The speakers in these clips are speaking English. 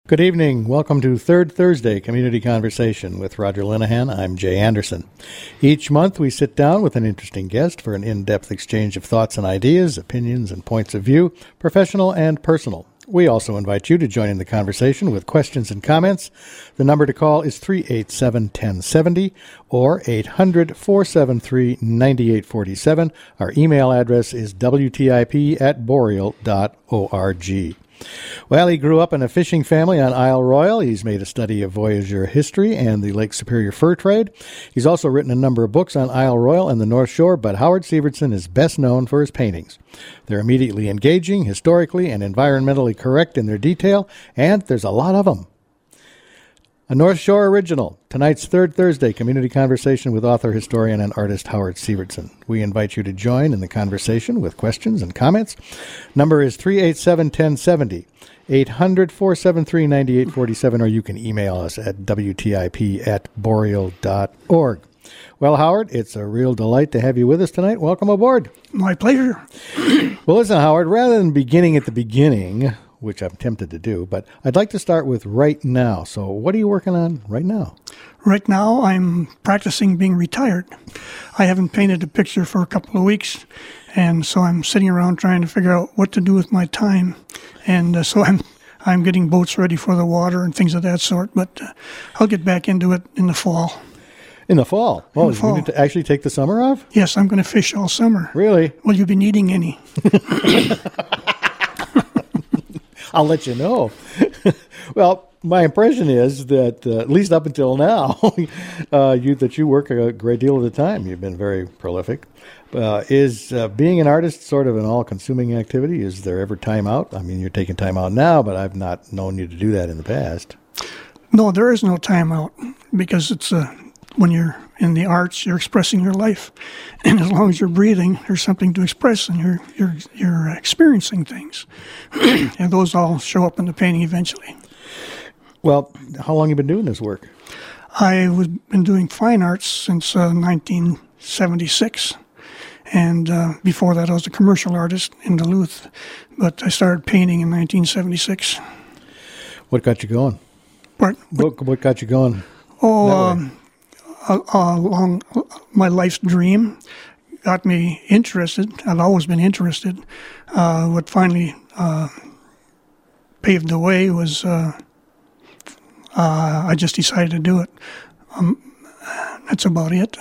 Good evening. Welcome to Third Thursday Community Conversation with Roger Linehan. I'm Jay Anderson. Each month we sit down with an interesting guest for an in-depth exchange of thoughts and ideas, opinions and points of view, professional and personal. We also invite you to join in the conversation with questions and comments. The number to call is 387-1070 or 800-473-9847. Our email address is wtip@boreal.org. Well, he grew up in a fishing family on Isle Royal. He's made a study of Voyageur history and the Lake Superior fur trade. He's also written a number of books on Isle Royal and the North Shore, but Howard Sievertson is best known for his paintings. They're immediately engaging, historically and environmentally correct in their detail, and there's a lot of them. A North Shore original, tonight's Third Thursday Community Conversation with author, historian, and artist Howard Sievertson. We invite you to join in the conversation with questions and comments. Number is 387-1070, 800-473-9847, or you can email us at wtip@boreal.org. Well, Howard, it's a real delight to have you with us tonight. Welcome aboard. My pleasure. Well, listen, Howard, rather than beginning at the beginning, which I'm tempted to do, but I'd like to start with right now. So what are you working on right now? Right now, I'm practicing being retired. I haven't painted a picture for a couple of weeks, and so I'm sitting around trying to figure out what to do with my time. And so I'm getting boats ready for the water and things of that sort, but I'll get back into it in the fall. In the fall? Oh, in the fall. You need to actually take the summer off? Yes, I'm going to fish all summer. Really? Will you be needing any? I'll let you know. Well, my impression is that, at least up until now, that you work a great deal of the time. You've been very prolific. Is being an artist sort of an all-consuming activity? Is there ever time out? I mean, you're taking time out now, but I've not known you to do that in the past. No, there is no time out, because it's when you're in the arts, you're expressing your life, and as long as you're breathing, there's something to express, and you're experiencing things, and those all show up in the painting eventually. Well, how long have you been doing this work? I've been doing fine arts since 1976, and before that I was a commercial artist in Duluth, but I started painting in 1976. What got you going? What got you going? Along my life's dream got me interested. I've always been interested. What finally paved the way was I just decided to do it. That's about it.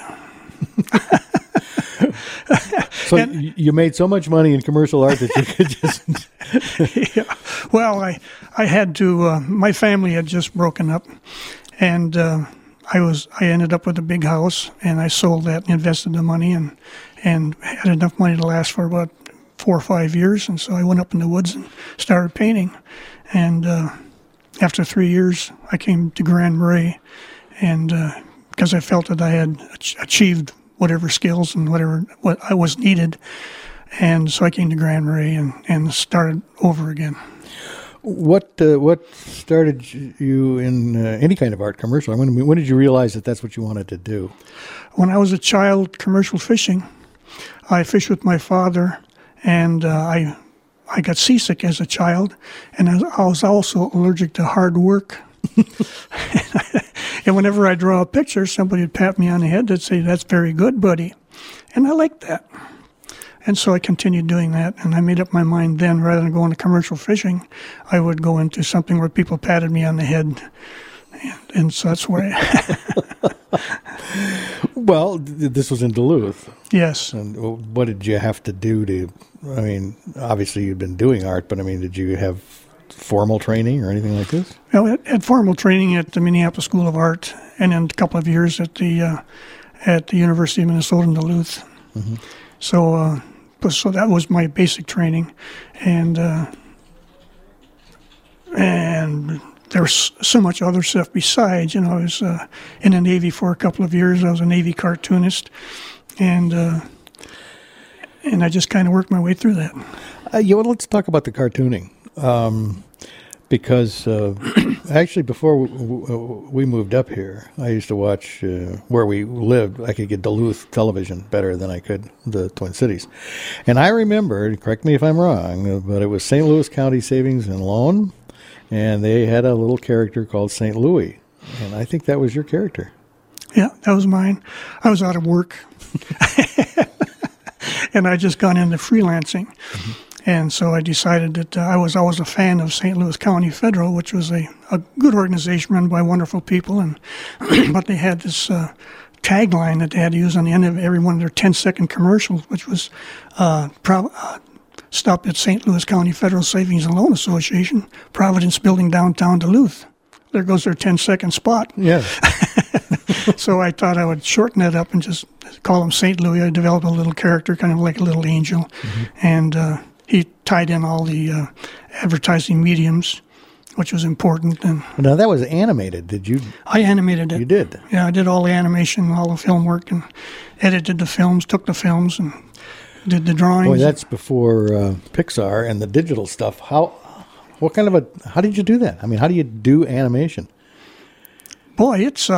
So you made so much money in commercial art that you could just... Yeah. Well, I had to... my family had just broken up, and... I ended up with a big house, and I sold that and invested the money and had enough money to last for about 4 or 5 years. And so I went up in the woods and started painting. And after 3 years, I came to Grand Marais, and because I felt that I had achieved whatever skills and what I was needed. And so I came to Grand Marais and started over again. What started you in any kind of art commercial? When did you realize that that's what you wanted to do? When I was a child, commercial fishing. I fished with my father, and I got seasick as a child, and I was also allergic to hard work. And whenever I draw a picture, somebody would pat me on the head and say, "That's very good, buddy." And I liked that. And so I continued doing that, and I made up my mind then, rather than going to commercial fishing, I would go into something where people patted me on the head. And so that's where Well, this was in Duluth. Yes. And what did you have to do to, I mean, obviously you'd been doing art, but I mean, did you have formal training or anything like this? Well, I had formal training at the Minneapolis School of Art, and then a couple of years at the University of Minnesota in Duluth. Mm-hmm. So that was my basic training, and there was so much other stuff besides. I was in the Navy for a couple of years. I was a Navy cartoonist, and I just kind of worked my way through that. Let's talk about the cartooning. Because actually before we moved up here, I used to watch where we lived. I could get Duluth television better than I could the Twin Cities. And I remember, correct me if I'm wrong, but it was St. Louis County Savings and Loan. and they had a little character called St. Louis, and I think that was your character. Yeah, that was mine. I was out of work, and I just gone into freelancing. Mm-hmm. And so I decided that I was always a fan of St. Louis County Federal, which was a good organization run by wonderful people. And but they had this tagline that they had to use on the end of every one of their 10-second commercials, which was stop at St. Louis County Federal Savings and Loan Association, Providence Building, downtown Duluth. There goes their 10-second spot. Yeah. So I thought I would shorten that up and just call him St. Louis. I developed a little character, kind of like a little angel. Mm-hmm. And he tied in all the advertising mediums, which was important. And now, that was animated. Did you? I animated it. You did? Yeah, I did all the animation, all the film work, and edited the films, took the films, and did the drawings. Boy, that's before Pixar and the digital stuff. How did you do that? I mean, how do you do animation? Boy, it's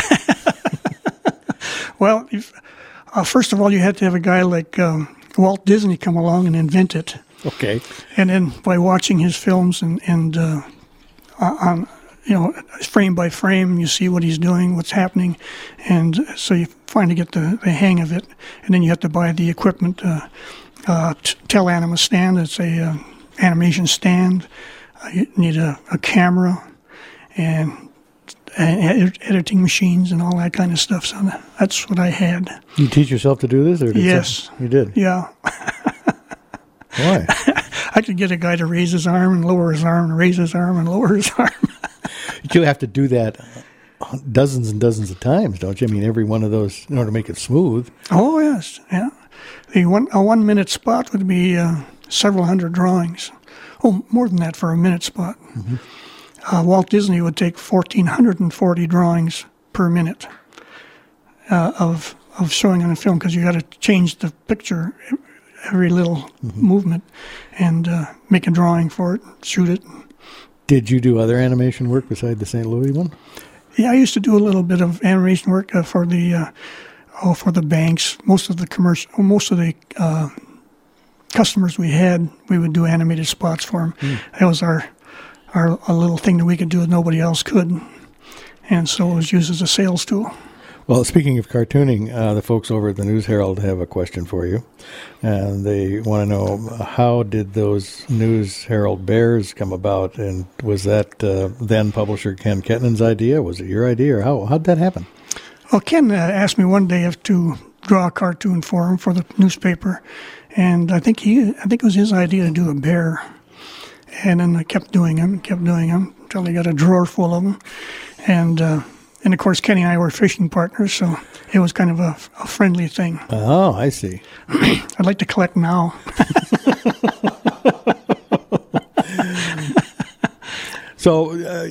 well, first of all, you had to have a guy like Walt Disney come along and invent it. Okay. And then by watching his films and on, frame by frame, you see what he's doing, what's happening, and so you finally get the hang of it. And then you have to buy the equipment, Telanima stand. It's a animation stand. You need a camera and editing machines and all that kind of stuff. So that's what I had. You teach yourself to do this, or yes, you did? Yeah. Why? I could get a guy to raise his arm and lower his arm and raise his arm and lower his arm. You have to do that dozens and dozens of times, don't you? I mean, every one of those in order to make it smooth. Oh, yes. Yeah. A 1 minute spot would be several hundred drawings. Oh, more than that for a minute spot. Mm-hmm. Walt Disney would take 1,440 drawings per minute of showing on a film, because you got to change the picture every little mm-hmm. movement and make a drawing for it, shoot it. Did you do other animation work beside the St. Louis one? Yeah, I used to do a little bit of animation work for the banks. Most of the customers we had, we would do animated spots for them. Mm. That was our little thing that we could do that nobody else could, and so it was used as a sales tool. Well, speaking of cartooning, the folks over at the News Herald have a question for you. And they want to know, how did those News Herald bears come about? And was that then publisher Ken Kettenen's idea? Was it your idea? Or how'd that happen? Well, Ken asked me one day to draw a cartoon for him for the newspaper. And I think it was his idea to do a bear. And then I kept doing them until I got a drawer full of them. And of course, Kenny and I were fishing partners, so it was kind of a friendly thing. Oh, I see. I'd like to collect now. So,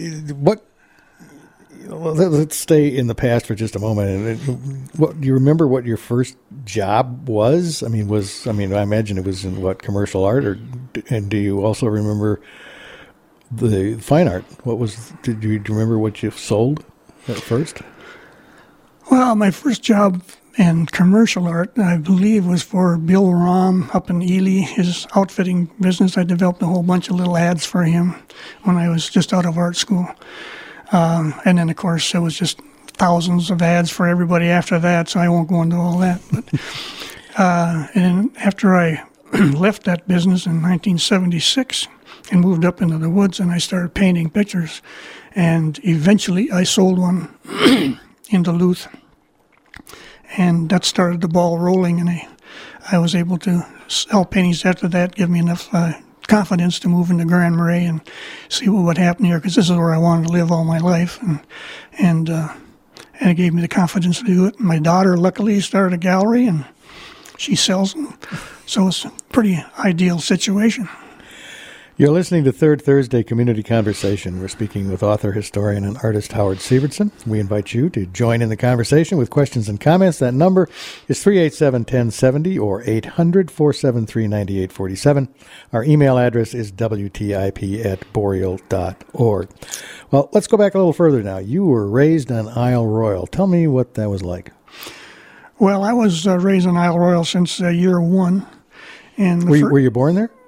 let's stay in the past for just a moment. What do you remember? What your first job was? I imagine it was in commercial art, and do you also remember the fine art? Do you remember what you sold at first? Well, my first job in commercial art, I believe, was for Bill Rahm up in Ely, his outfitting business. I developed a whole bunch of little ads for him when I was just out of art school. And then, of course, it was just thousands of ads for everybody after that, so I won't go into all that. But and after I left that business in 1976 and moved up into the woods, and I started painting pictures, and eventually I sold one in Duluth, and that started the ball rolling, and I was able to sell paintings after that, give me enough confidence to move into Grand Marais and see what would happen here, because this is where I wanted to live all my life, and it gave me the confidence to do it. My daughter, luckily, started a gallery, and she sells them, so it's a pretty ideal situation. You're listening to Third Thursday Community Conversation. We're speaking with author, historian, and artist Howard Sievertson. We invite you to join in the conversation with questions and comments. That number is 387-1070 or 800-473-9847. Our email address is wtip@boreal.org. Well, let's go back a little further now. You were raised on Isle Royal. Tell me what that was like. Well, I was raised on Isle Royal since year one. And were you born there?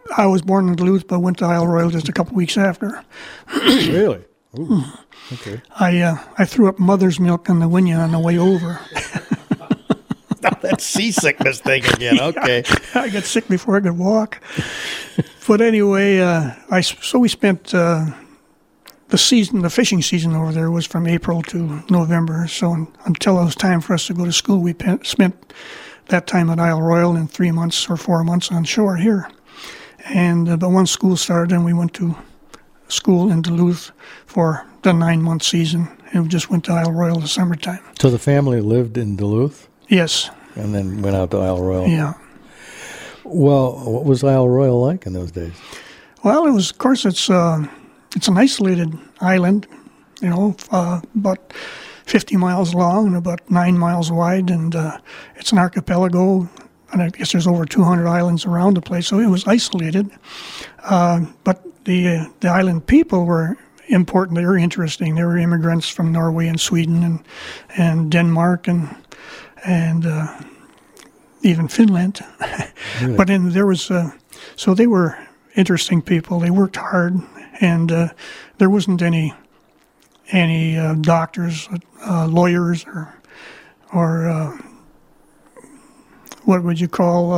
I was born in Duluth, but went to Isle Royal just a couple weeks after. Really? Ooh, okay. I threw up mother's milk on the Winion on the way over. That seasickness thing again. Okay. I got sick before I could walk. But anyway, so we spent the fishing season over there was from April to November. So until it was time for us to go to school, we spent that time at Isle Royal and 3 months or 4 months on shore here. And but once school started, and we went to school in Duluth for the 9-month season, and we just went to Isle Royal in the summertime. So the family lived in Duluth? Yes. And then went out to Isle Royal? Yeah. Well, what was Isle Royal like in those days? Well, it was, of course, it's an isolated island, about 50 miles long and about 9 miles wide, and it's an archipelago, and I guess there's over 200 islands around the place, so it was isolated. But the island people were important. They were interesting. They were immigrants from Norway and Sweden and Denmark and even Finland. Really? But there was so they were interesting people. They worked hard, and there wasn't any doctors, lawyers, or what would you call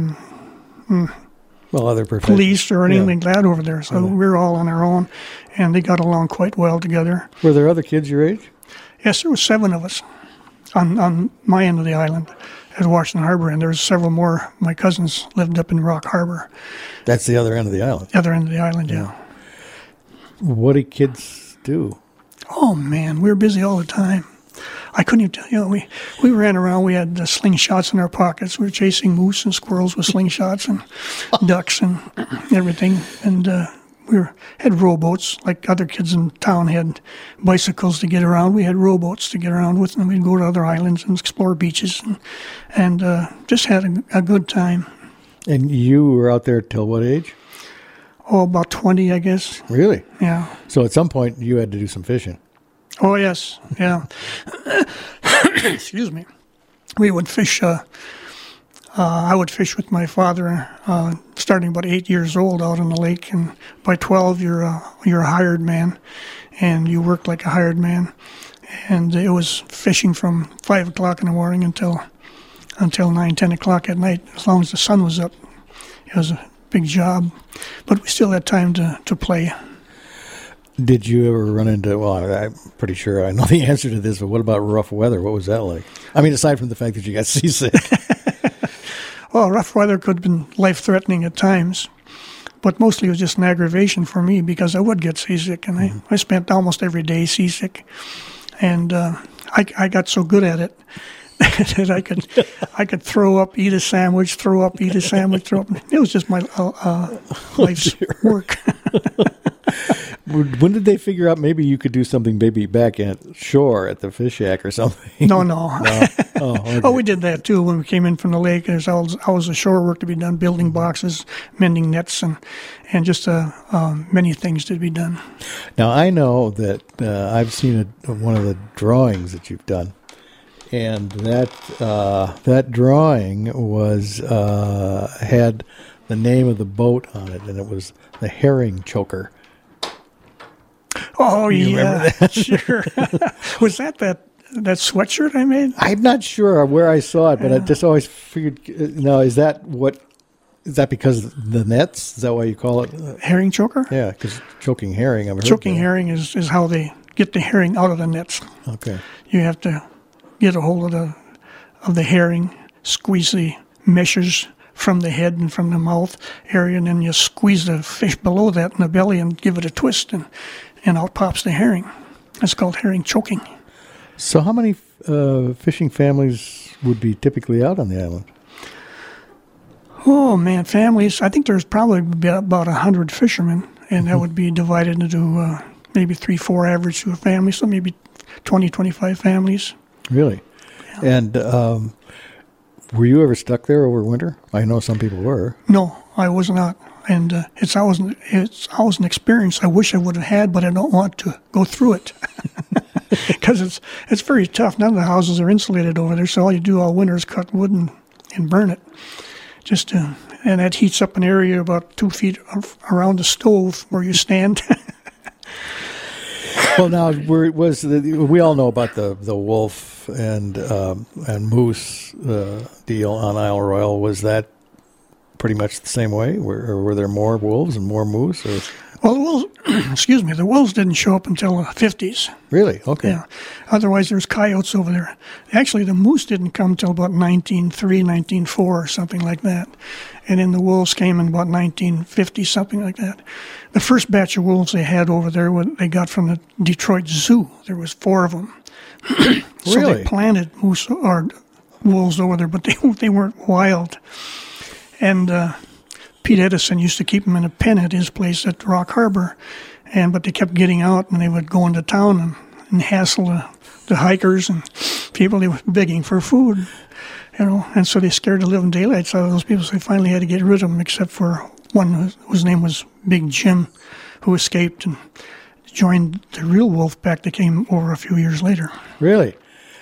other professions. police or anything like that over there. So we were all on our own, and they got along quite well together. Were there other kids your age? Yes, there were 7 of us on my end of the island at Washington Harbor, and there was several more. My cousins lived up in Rock Harbor. That's the other end of the island. The other end of the island, yeah. What did kids do? Oh, man, we were busy all the time. I couldn't even tell you. We ran around. We had slingshots in our pockets. We were chasing moose and squirrels with slingshots and ducks and everything. And we had rowboats, like other kids in town had bicycles to get around. We had rowboats to get around with, and we'd go to other islands and explore beaches and just had a good time. And you were out there till what age? Oh, about 20, I guess. Really? Yeah. So at some point you had to do some fishing. Oh, yes. Yeah. Excuse me. We would fish. I would fish with my father starting about 8 years old out on the lake. And by 12, you're a hired man, and you worked like a hired man. And it was fishing from 5 o'clock in the morning until 9, 10 o'clock at night, as long as the sun was up. It was a big job. But we still had time to play. Did you ever run into, well, I'm pretty sure I know the answer to this, but what about rough weather? What was that like? I mean, aside from the fact that you got seasick. Well, rough weather could have been life-threatening at times, but mostly it was just an aggravation for me because I would get seasick, and I spent almost every day seasick. And I got so good at it that I could throw up, eat a sandwich, throw up, eat a sandwich, throw up. It was just my life's work. When did they figure out maybe you could do something maybe back at shore at the fish shack or something? No. No? Oh, okay. Oh, we did that too when we came in from the lake. There's always a shore work to be done, building boxes, mending nets, and just many things to be done. Now, I know that I've seen one of the drawings that you've done, and that drawing was had the name of the boat on it, and it was the Herring Choker. Oh, you remember that? Sure. Was that sweatshirt I made? I'm not sure where I saw it, but I just always figured, is that because of the nets? Is that why you call it? Herring choker? Yeah, because choking herring. Choking herring is how they get the herring out of the nets. Okay. You have to get a hold of the herring, squeeze the meshes from the head and from the mouth area, and then you squeeze the fish below that in the belly and give it a twist, and out pops the herring. That's called herring choking. So how many fishing families would be typically out on the island? Oh, man, families. I think there's probably about 100 fishermen, and that would be divided into maybe 3-4 average to a family, so maybe 20, 25 families. Really? Yeah. And were you ever stuck there over winter? I know some people were. No, I was not. And it's always an experience I wish I would have had, but I don't want to go through it because it's very tough. None of the houses are insulated over there, so all you do all winter is cut wood and burn it. and that heats up an area about 2 feet around the stove where you stand. Well, now we all know about the wolf and moose deal on Isle Royal. Was that pretty much the same way? Or were there more wolves and more moose? Or? Well, the wolves, excuse me, the wolves didn't show up until the 50s. Really? Okay. Yeah. Otherwise, there's coyotes over there. Actually, the moose didn't come until about 1903, 1904, or something like that. And then the wolves came in about 1950, something like that. The first batch of wolves they had over there, they got from the Detroit Zoo. There was 4 of them. So Really? they planted moose or wolves over there, but they weren't wild. And Pete Edison used to keep them in a pen at his place at Rock Harbor, but they kept getting out, and they would go into town and hassle the hikers and people. They were begging for food, and so they scared the living daylights out of those people, so they finally had to get rid of them, except for one whose name was Big Jim, who escaped and joined the real wolf pack that came over a few years later. Really?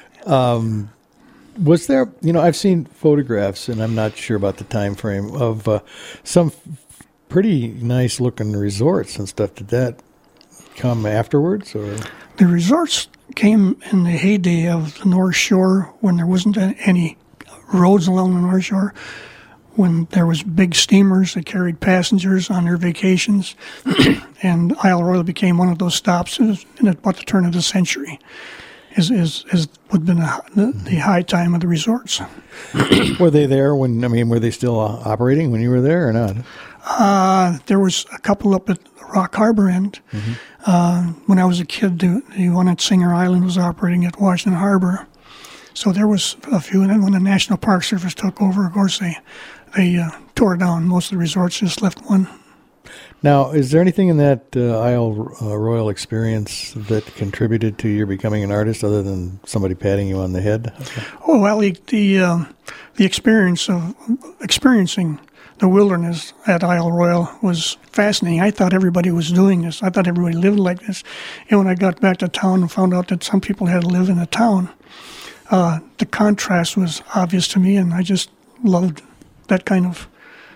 Was there, I've seen photographs, and I'm not sure about the time frame, of some pretty nice-looking resorts and stuff. Did that come afterwards? Or the resorts came in the heyday of the North Shore, when there wasn't any roads along the North Shore, when there was big steamers that carried passengers on their vacations, and Isle Royal became one of those stops in about the turn of the century. Is would have been the high time of the resorts. Were they there were they still operating when you were there or not? There was a couple up at the Rock Harbor end. Mm-hmm. When I was a kid, the one at Singer Island was operating at Washington Harbor. So there was a few. And then when the National Park Service took over, of course, they tore down most of the resorts, just left one. Now, is there anything in that Isle Royal experience that contributed to your becoming an artist, other than somebody patting you on the head? Oh, well, the experience of experiencing the wilderness at Isle Royal was fascinating. I thought everybody was doing this. I thought everybody lived like this. And when I got back to town and found out that some people had to live in a town, the contrast was obvious to me, and I just loved that kind of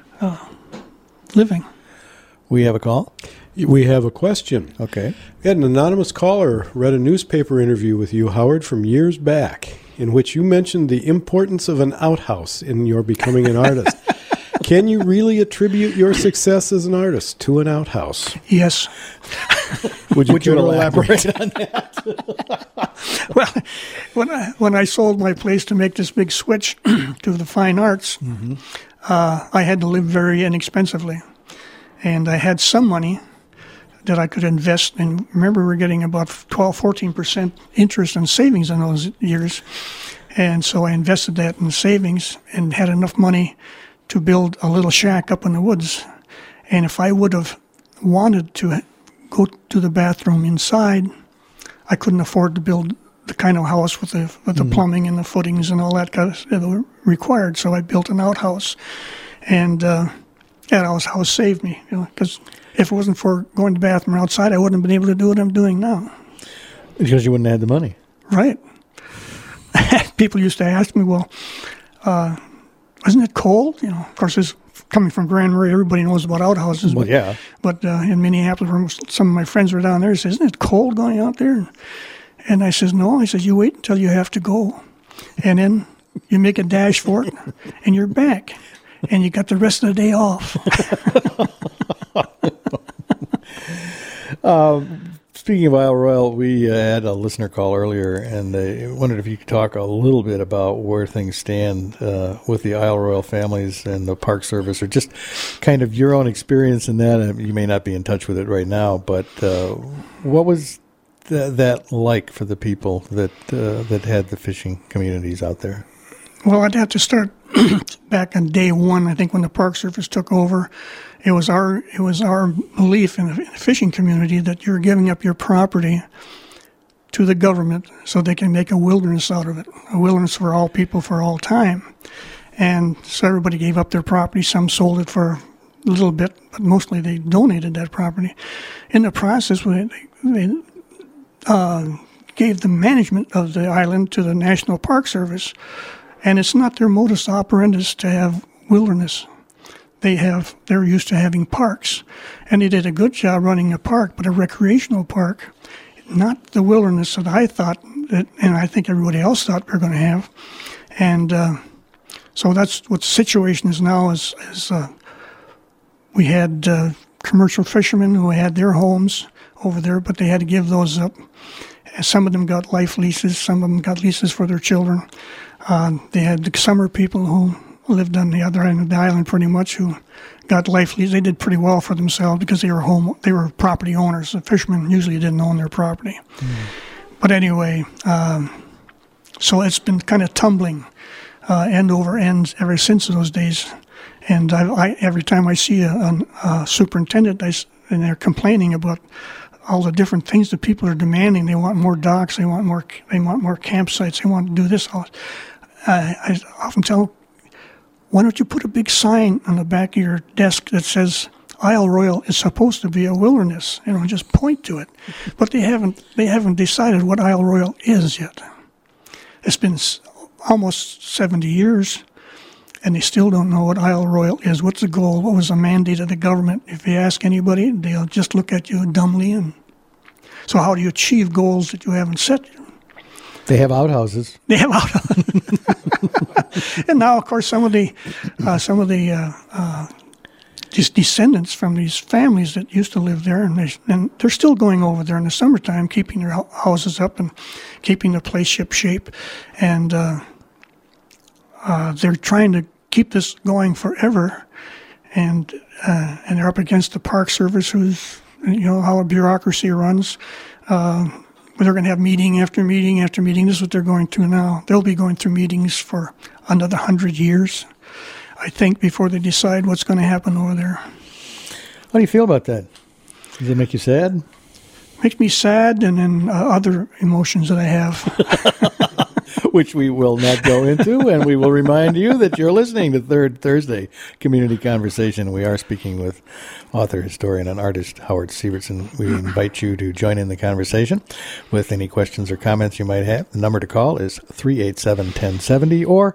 living. We have a call? We have a question. Okay. We had an anonymous caller read a newspaper interview with you, Howard, from years back, in which you mentioned the importance of an outhouse in your becoming an artist. Can you really attribute your success as an artist to an outhouse? Yes. Would you elaborate on that? Well, when I sold my place to make this big switch to the fine arts, mm-hmm. I had to live very inexpensively. And I had some money that I could invest. And remember, we were getting about 14% interest in savings in those years. And so I invested that in savings and had enough money to build a little shack up in the woods. And if I would have wanted to go to the bathroom inside, I couldn't afford to build the kind of house with the plumbing and the footings and all that kind of stuff required. So I built an outhouse. And that house saved me, because if it wasn't for going to the bathroom outside, I wouldn't have been able to do what I'm doing now. Because you wouldn't have had the money. Right. People used to ask me, well, isn't it cold? Of course, it's coming from Grand Marais, everybody knows about outhouses. Well, yeah. But in Minneapolis, where some of my friends were down there, they said, isn't it cold going out there? And I says, no. I says, you wait until you have to go. And then you make a dash for it, and you're back. And you got the rest of the day off. Speaking of Isle Royal, we had a listener call earlier, and they wondered if you could talk a little bit about where things stand with the Isle Royal families and the Park Service, or just kind of your own experience in that. You may not be in touch with it right now, but what was that like for the people that had the fishing communities out there? Well, I'd have to start back on day one. I think when the Park Service took over, it was our belief in the fishing community that you're giving up your property to the government so they can make a wilderness out of it, a wilderness for all people for all time. And so everybody gave up their property. Some sold it for a little bit, but mostly they donated that property. In the process, they gave the management of the island to the National Park Service. And it's not their modus operandi to have wilderness. they're used to having parks, and they did a good job running a park, but a recreational park, not the wilderness that I thought, and I think everybody else thought we were going to have. And so that's what the situation is now. Is we had commercial fishermen who had their homes over there, but they had to give those up. Some of them got life leases. Some of them got leases for their children. They had the summer people who lived on the other end of the island pretty much, who got life leases. They did pretty well for themselves because they were property owners. The fishermen usually didn't own their property. But anyway, so it's been kind of tumbling end over end ever since those days. And I every time I see a superintendent, and they're complaining about all the different things that people are demanding. They want more docks. They want more campsites. They want to do this. I often tell, why don't you put a big sign on the back of your desk that says Isle Royale is supposed to be a wilderness? Just point to it. But they haven't decided what Isle Royale is yet. It's been almost 70 years, and they still don't know what Isle Royale is. What's the goal? What was the mandate of the government? If you ask anybody, they'll just look at you dumbly. And so how do you achieve goals that you haven't set? They have outhouses. They have outhouses. And now, of course, some of the descendants from these families that used to live there, and they're still going over there in the summertime, keeping their houses up and keeping the place ship shape. And they're trying to keep this going forever, and they're up against the Park Service, who's, how a bureaucracy runs. They're going to have meeting after meeting after meeting. This is what they're going through now. They'll be going through meetings for another 100 years, I think, before they decide what's going to happen over there. How do you feel about that? Does it make you sad? Makes me sad, and then other emotions that I have. Which we will not go into, and we will remind you that you're listening to Third Thursday Community Conversation. We are speaking with author, historian, and artist Howard Sievertson. We invite you to join in the conversation with any questions or comments you might have. The number to call is 387-1070 or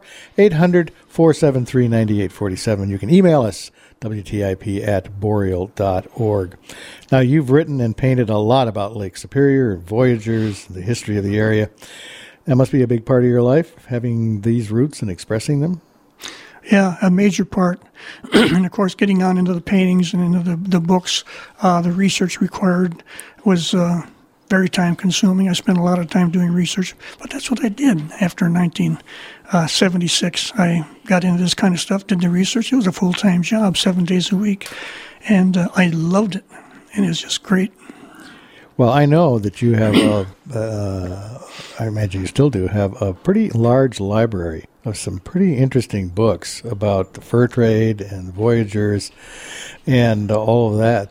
800-473-9847. You can email us, WTIP@boreal.org. Now, you've written and painted a lot about Lake Superior, Voyageurs, the history of the area. That must be a big part of your life, having these roots and expressing them? Yeah, a major part. And, of course, getting on into the paintings and into the books, the research required was very time-consuming. I spent a lot of time doing research, but that's what I did after 1976. I got into this kind of stuff, did the research. It was a full-time job, 7 days a week, and I loved it, and it was just great. Well, I know that you have, I imagine you still do, have a pretty large library of some pretty interesting books about the fur trade and voyageurs and all of that.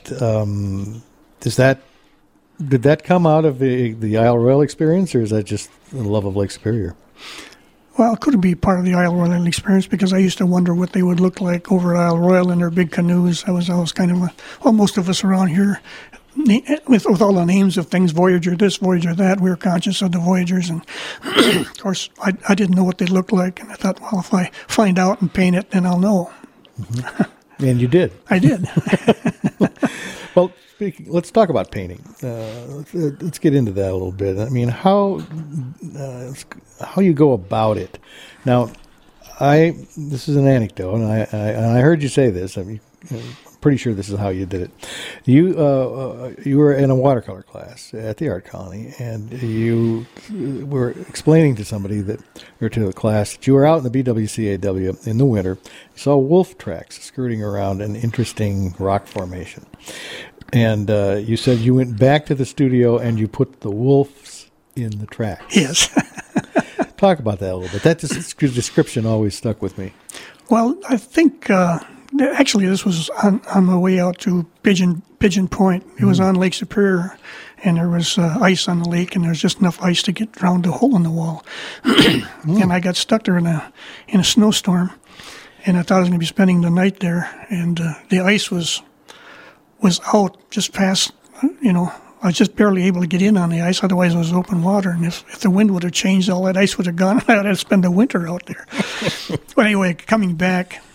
Did that come out of the Isle Royale experience, or is that just the love of Lake Superior? Well, it could be part of the Isle Royale experience, because I used to wonder what they would look like over at Isle Royale in their big canoes. I was kind of most of us around here, with all the names of things, Voyager this, Voyager that, we were conscious of the Voyageurs. And, of course, I didn't know what they looked like. And I thought, well, if I find out and paint it, then I'll know. Mm-hmm. And you did. I did. Well, let's talk about painting. Let's get into that a little bit. I mean, how you go about it. Now, this is an anecdote, and I heard you say this. I mean, I'm pretty sure this is how you did it. You were in a watercolor class at the Art Colony, and you were explaining to somebody to the class that you were out in the BWCAW in the winter. You saw wolf tracks skirting around an interesting rock formation. And you said you went back to the studio and you put the wolves in the tracks. Yes. Talk about that a little bit. That description always stuck with me. Well, I think actually this was on my way out to Pigeon Point. It was on Lake Superior, and there was ice on the lake, and there was just enough ice to get around the hole in the wall. And I got stuck there in a snowstorm, and I thought I was going to be spending the night there, and the ice was out just past, I was just barely able to get in on the ice. Otherwise, it was open water. And if the wind would have changed, all that ice would have gone. I would have spent the winter out there. But anyway, coming back,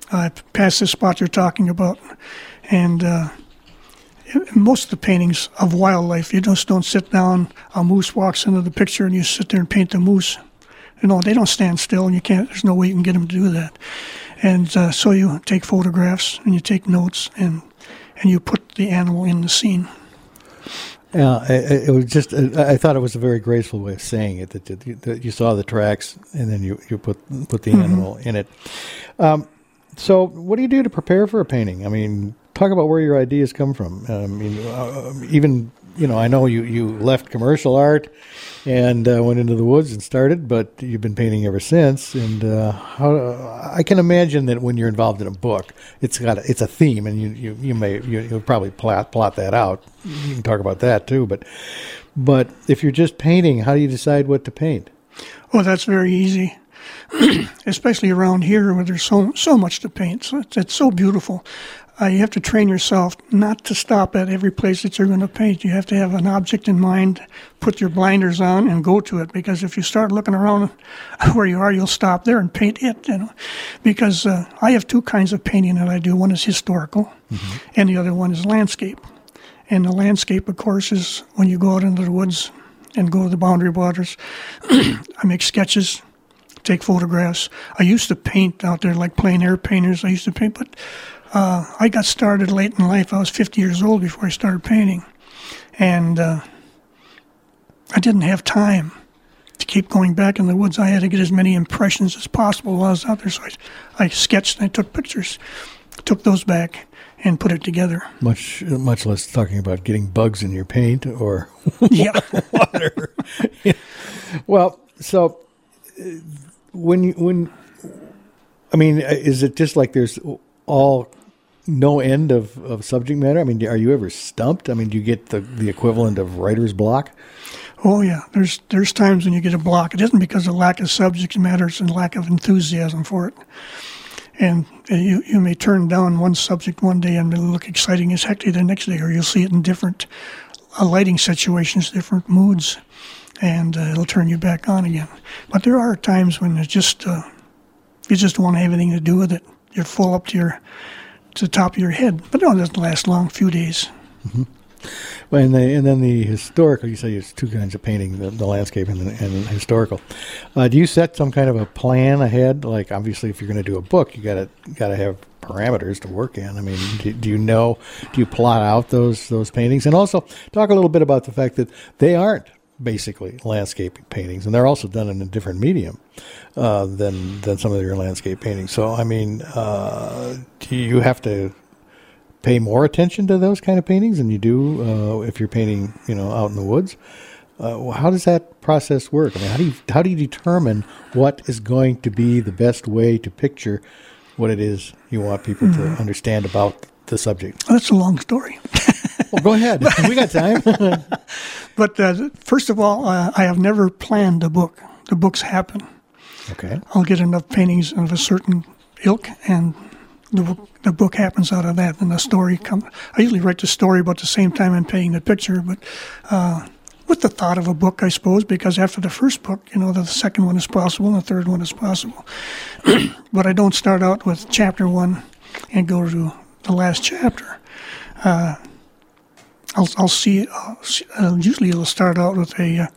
past this spot you're talking about, and most of the paintings of wildlife, you just don't sit down, a moose walks into the picture and you sit there and paint the moose. They don't stand still, and there's no way you can get them to do that. And so you take photographs and you take notes and you put the animal in the scene. Yeah, it was just, I thought it was a very graceful way of saying it, that you saw the tracks and then you put the animal in it. So what do you do to prepare for a painting? I mean, talk about where your ideas come from. Even, I know you left commercial art and went into the woods and started, but you've been painting ever since. And I can imagine that when you're involved in a book, it's a theme, and you'll probably plot that out. You can talk about that too. But if you're just painting, how do you decide what to paint? Oh, that's very easy. Especially around here where there's so much to paint. So it's so beautiful. You have to train yourself not to stop at every place that you're going to paint. You have to have an object in mind, put your blinders on, and go to it. Because if you start looking around where you are, you'll stop there and paint it. Because I have two kinds of painting that I do. One is historical, and the other one is landscape. And the landscape, of course, is when you go out into the woods and go to the boundary waters. I make sketches, take photographs. I used to paint out there like plein air painters. I used to paint, but I got started late in life. I was 50 years old before I started painting. And I didn't have time to keep going back in the woods. I had to get as many impressions as possible while I was out there. So I sketched and I took pictures, took those back, and put it together. Much less talking about getting bugs in your paint or water. Well, so is it just like there's no end of subject matter? I mean, are you ever stumped? I mean, do you get the equivalent of writer's block? Oh, yeah. There's times when you get a block. It isn't because of lack of subject matter, it's and lack of enthusiasm for it. And you may turn down one subject one day and it'll look exciting as heck to you the next day, or you'll see it in different lighting situations, different moods, and it'll turn you back on again. But there are times when it's just you just want to have anything to do with it. You're full up to the top of your head. But no, it doesn't last long, a few days. Mm-hmm. Well, and then the historical, you say there's two kinds of painting, the landscape and historical. Do you set some kind of a plan ahead? Like, obviously, if you're going to do a book, you got to have parameters to work in. I mean, do you plot out those paintings? And also talk a little bit about the fact that they aren't basically landscape paintings, and they're also done in a different medium than some of your landscape paintings. So, I mean, do you have to pay more attention to those kind of paintings than you do if you're painting, out in the woods? How does that process work? I mean, how do you determine what is going to be the best way to picture what it is you want people to understand about the subject? That's a long story. Well, go ahead. We got time. But first of all, I have never planned a book. The books happen. Okay. I'll get enough paintings of a certain ilk, and the book happens out of that, and the story comes. I usually write the story about the same time I'm painting the picture, but with the thought of a book, I suppose, because after the first book, the second one is possible and the third one is possible. But I don't start out with chapter 1 and go to the last chapter. I'll see. Usually, it'll start out with a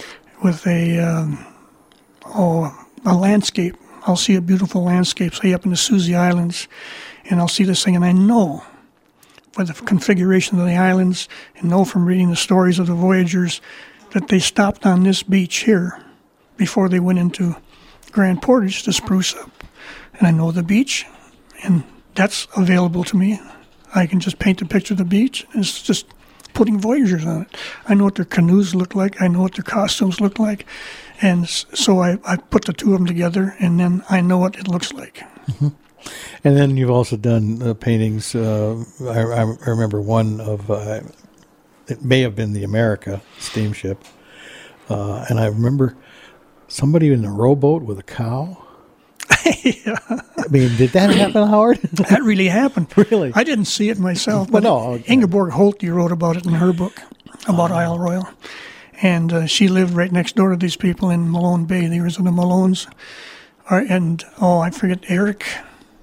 landscape. I'll see a beautiful landscape, say up in the Suzy Islands, and I'll see this thing, and I know by the configuration of the islands, and know from reading the stories of the voyagers that they stopped on this beach here before they went into Grand Portage to spruce up. And I know the beach, and that's available to me. I can just paint a picture of the beach, and it's just putting voyagers on it. I know what their canoes look like. I know what their costumes look like. And so I put the two of them together, and then I know what it looks like. Mm-hmm. And then you've also done paintings. I remember one of, it may have been the America steamship. And I remember somebody in a rowboat with a cow. Yeah. I mean, did that happen, Howard? That really happened. Really? I didn't see it myself, but no, okay. Ingeborg Holthe wrote about it in her book about Isle Royale. And she lived right next door to these people in Malone Bay. They were the Malones. I forget, Eric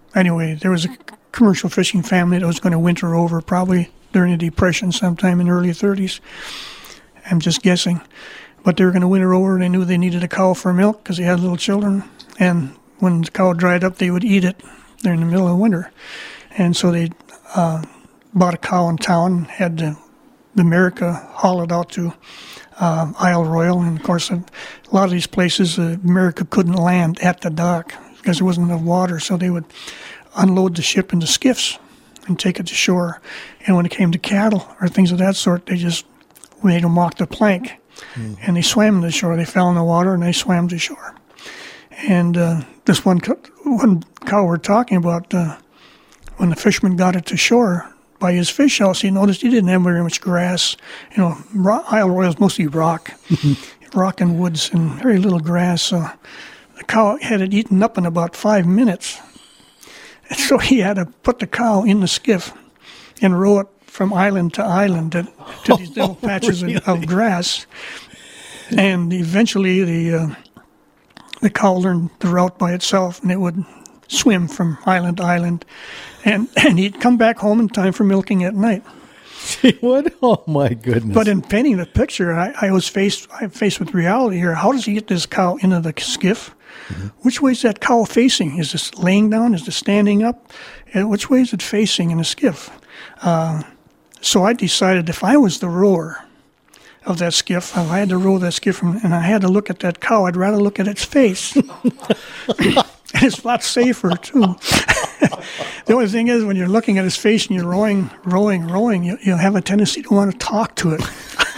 anyway, there was a commercial fishing family that was going to winter over probably during the Depression sometime in the early 30s. I'm just guessing. But they were going to winter over. They knew they needed a cow for milk because they had little children. And when the cow dried up, they would eat it during the middle of winter. And so they bought a cow in town, had the America haul it out to Isle Royal. And, of course, a lot of these places, America couldn't land at the dock because there wasn't enough water. So they would unload the ship into skiffs and take it to shore. And when it came to cattle or things of that sort, they just made them walk the plank. And they swam to shore. They fell in the water and they swam to shore. And this one cow we're talking about, when the fisherman got it to shore by his fish house, he noticed he didn't have very much grass. Isle Royal is mostly rock, rock and woods, and very little grass. So the cow had it eaten up in about 5 minutes. And so he had to put the cow in the skiff and row it from island to island to these little patches of grass. And eventually the cow learned the route by itself, and it would swim from island to island. And he'd come back home in time for milking at night. What? Oh, my goodness. But in painting the picture, I'm faced with reality here. How does he get this cow into the skiff? Mm-hmm. Which way is that cow facing? Is this laying down? Is it standing up? And which way is it facing in the skiff? So I decided if I was the rower of that skiff, if I had to row that skiff and I had to look at that cow, I'd rather look at its face. And it's a lot safer, too. The only thing is, when you're looking at his face and you're rowing, you have a tendency to want to talk to it.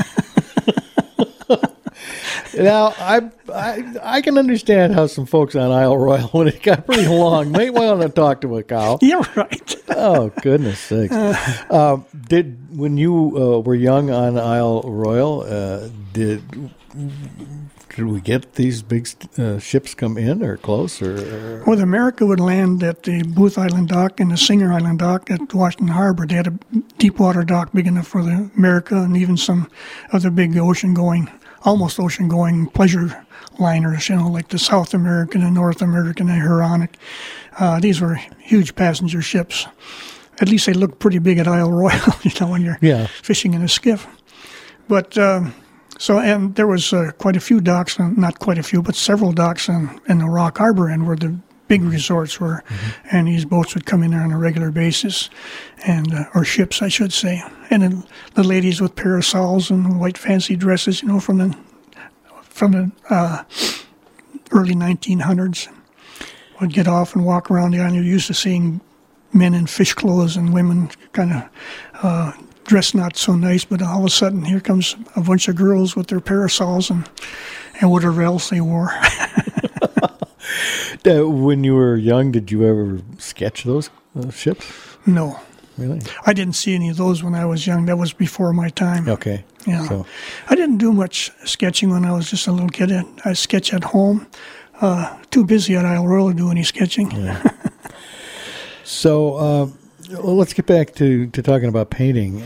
Now, I can understand how some folks on Isle Royal, when it got pretty long, might want to talk to a cow. Yeah, right. Oh, goodness sakes. When you were young on Isle Royal, did we get these big ships come in or close? Or? Well, the America would land at the Booth Island dock and the Singer Island dock at Washington Harbor. They had a deep water dock big enough for the America and even some other big almost ocean-going pleasure liners, like the South American and North American and Huronic. These were huge passenger ships. At least they looked pretty big at Isle Royal, when you're fishing in a skiff. But and there was quite a few docks, not quite a few, but several docks in the Rock Harbor end where the big resorts were, and these boats would come in there on a regular basis, and or ships, I should say. And then the ladies with parasols and white fancy dresses, from the early 1900s, would get off and walk around the island. You're used to seeing men in fish clothes and women kind of dressed not so nice, but all of a sudden here comes a bunch of girls with their parasols and whatever else they wore. When you were young, did you ever sketch those ships? No. Really? I didn't see any of those when I was young. That was before my time. Okay. Yeah. So. I didn't do much sketching when I was just a little kid. I sketch at home. Too busy at Isle Royal to do any sketching. Yeah. So let's get back to talking about painting.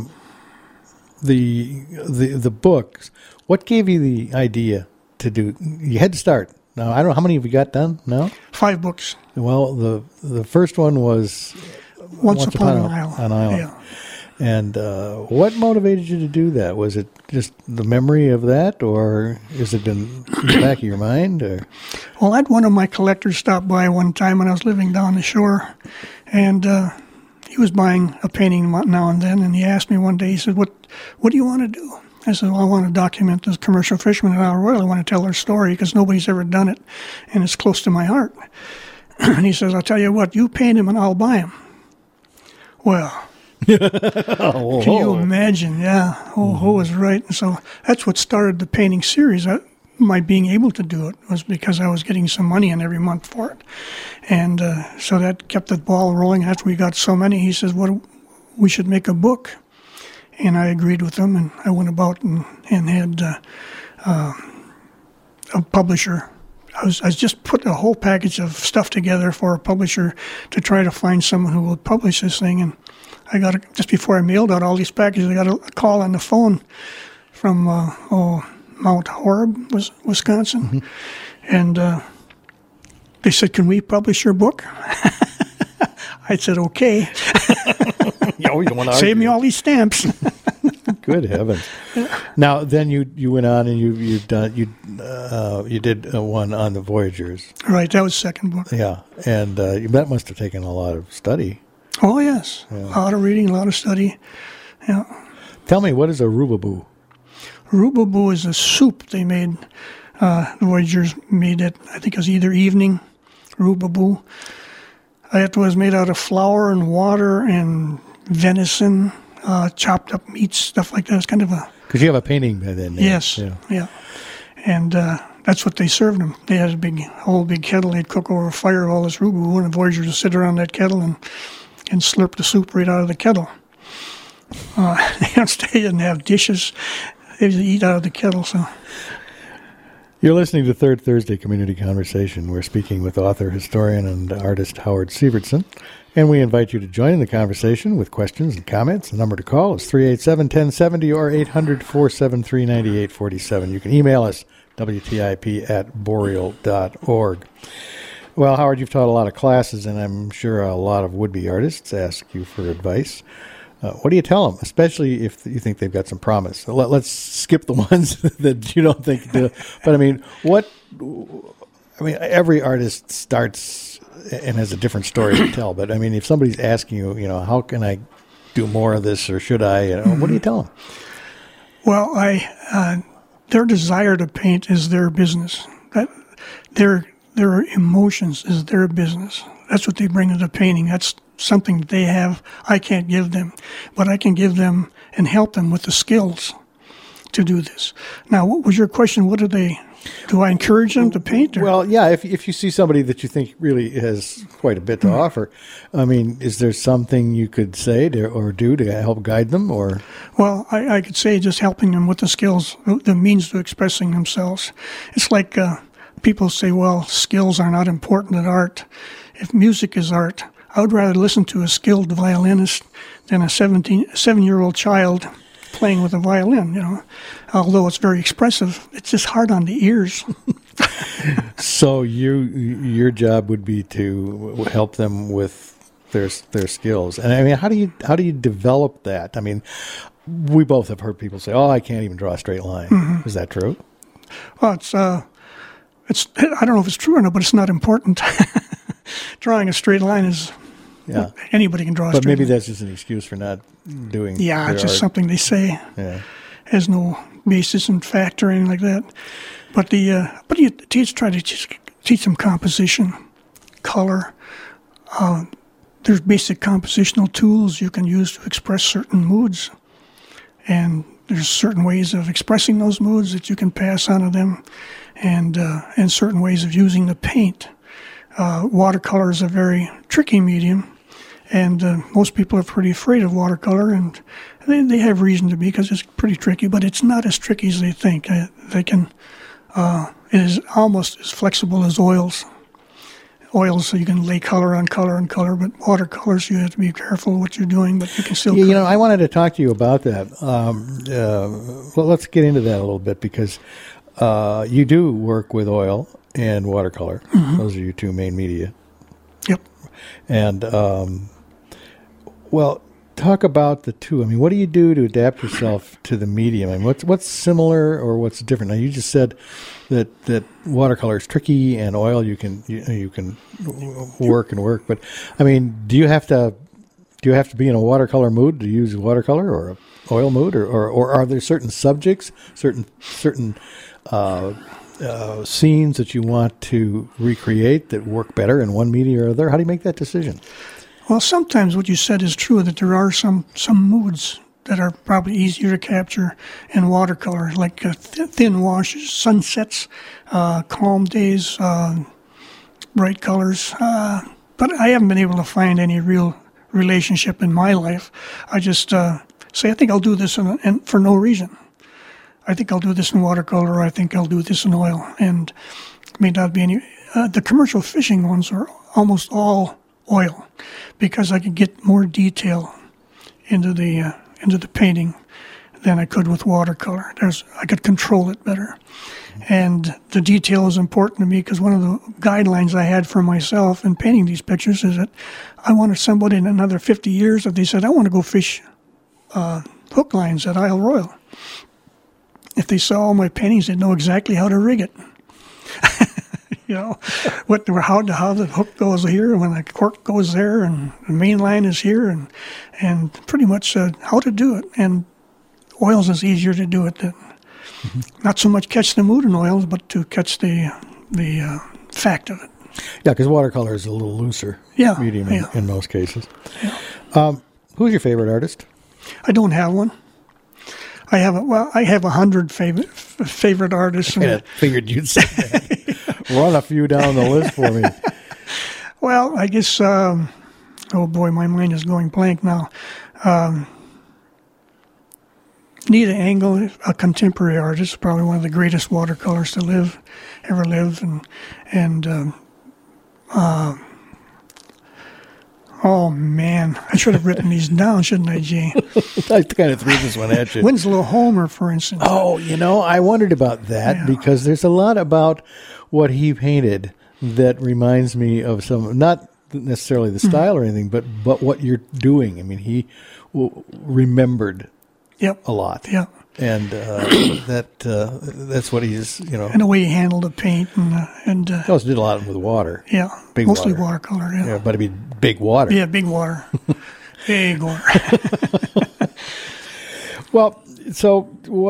The books. What gave you the idea to do? You had to start. Now, I don't know, how many have you got done now? 5 books. Well, the first one was Once Upon an Island. Yeah. And what motivated you to do that? Was it just the memory of that, or is it in the back of your mind? Or? Well, I had one of my collectors stop by one time when I was living down the shore, and he was buying a painting now and then, and he asked me one day, he said, what do you want to do? I said, well, I want to document the commercial fishermen at Isle Royal. I want to tell their story because nobody's ever done it, and it's close to my heart. And he says, I'll tell you what, you paint him and I'll buy him. Well, can you imagine? Yeah, Ho was right. And so that's what started the painting series. My being able to do it was because I was getting some money in every month for it. And so that kept the ball rolling. After we got so many, he says, well, we should make a book. And I agreed with him, and I went about and had a publisher. I was just putting a whole package of stuff together for a publisher to try to find someone who would publish this thing. And I got just before I mailed out all these packages, I got a call on the phone from Mount Horeb, Wisconsin, and they said, "Can we publish your book?" I said, okay. You don't want to Save me argue. all these stamps. Good heavens! Now, then you went on and you did one on the Voyagers. Right, that was second book. Yeah, and that must have taken a lot of study. Oh, yes. A lot of reading, a lot of study. Yeah. Tell me, what is a rubaboo? Rubaboo is a soup they made. The Voyagers made it, I think it was either evening, rubaboo. It was made out of flour and water and venison, chopped up meats, stuff like that. It's kind of a... Because you have a painting by then. Yes, yeah. And that's what they served them. They had a whole big kettle. They'd cook over a fire all this rubaboo, and the Voyagers would sit around that kettle and slurp the soup right out of the kettle. They didn't have dishes. They just eat out of the kettle, so... You're listening to Third Thursday Community Conversation. We're speaking with author, historian, and artist Howard Sievertson, and we invite you to join in the conversation with questions and comments. The number to call is 387-1070 or 800-473-9847. You can email us, wtip@boreal.org. Well, Howard, you've taught a lot of classes, and I'm sure a lot of would-be artists ask you for advice. What do you tell them, especially if you think they've got some promise? Let's skip the ones that you don't think do. But every artist starts and has a different story to tell. But I mean, if somebody's asking you, how can I do more of this, or should I? What do you tell them? Well, their desire to paint is their business. Their emotions is their business. That's what they bring to the painting. That's something they have I can't give them, but I can give them and help them with the skills to do this. Now, what was your question? Do I encourage them to paint? Or? Well, yeah, if you see somebody that you think really has quite a bit to offer, I mean, is there something you could say or do to help guide them? Or Well, I could say just helping them with the skills, the means to expressing themselves. It's like people say, well, skills are not important in art. If music is art, I would rather listen to a skilled violinist than a 7-year-old child playing with a violin, Although it's very expressive, it's just hard on the ears. So your job would be to help them with their skills. And I mean, how do you develop that? I mean, we both have heard people say, "Oh, I can't even draw a straight line." Mm-hmm. Is that true? Well, it's I don't know if it's true or not, but it's not important. Drawing a straight line is... Yeah. Anybody can draw a But straight maybe line. that's just an excuse for not doing Yeah, it's just art. something they say. Yeah. Has no basis in fact or anything like that. But you try to teach them composition, color. There's basic compositional tools you can use to express certain moods. And there's certain ways of expressing those moods that you can pass on to them, and certain ways of using the paint. Watercolor is a very tricky medium, and most people are pretty afraid of watercolor, and they have reason to be because it's pretty tricky, but it's not as tricky as they think. It is almost as flexible as oils. Oils, so you can lay color on color on color, but watercolors, you have to be careful what you're doing, but you can still... Yeah, I wanted to talk to you about that. Well, let's get into that a little bit, because you do work with oil and watercolor. Mm-hmm. Those are your two main media. Yep. And, well, talk about the two. I mean, what do you do to adapt yourself to the medium? I mean, what's similar or what's different? Now, you just said that watercolor is tricky, and oil you can work, but I mean, do you have to be in a watercolor mood to use watercolor, or a oil mood, or are there certain subjects, certain scenes that you want to recreate that work better in one media or other? How do you make that decision? Well, sometimes what you said is true, that there are some moods that are probably easier to capture in watercolor, like thin washes, sunsets, calm days, bright colors. But I haven't been able to find any real relationship in my life. I just say, I think I'll do this and for no reason. I think I'll do this in watercolor, or I think I'll do this in oil. And may not be any... the commercial fishing ones are almost all oil, because I can get more detail into the painting than I could with watercolor. I could control it better. And the detail is important to me because one of the guidelines I had for myself in painting these pictures is that I wanted somebody in another 50 years, if they said, I want to go fish hook lines at Isle Royal. If they saw all my paintings, they'd know exactly how to rig it. You know, how the hook goes here, when the cork goes there, and the main line is here, and pretty much how to do it. And oils is easier to do it than not so much catch the mood in oils, but to catch the fact of it. Yeah, because watercolor is a little looser medium in most cases. Yeah. Who's your favorite artist? I don't have one. I have 100 favorite artists. I figured you'd say that. Run a few down the list for me. Well, I guess, oh boy, my mind is going blank now. Nita Engel, a contemporary artist, probably one of the greatest watercolors to ever live, oh man, I should have written these down, shouldn't I, Jay? I kind of threw this one at you. Winslow Homer, for instance. Oh, I wondered about that because there's a lot about what he painted that reminds me of some, not necessarily the style or anything, but what you're doing. I mean, he remembered a lot. Yeah. And that's what he's, And the way he handled the paint. And he also did a lot with water. Yeah. Mostly watercolor, Yeah, but I mean, big water. Yeah, big water. Big water. Well, so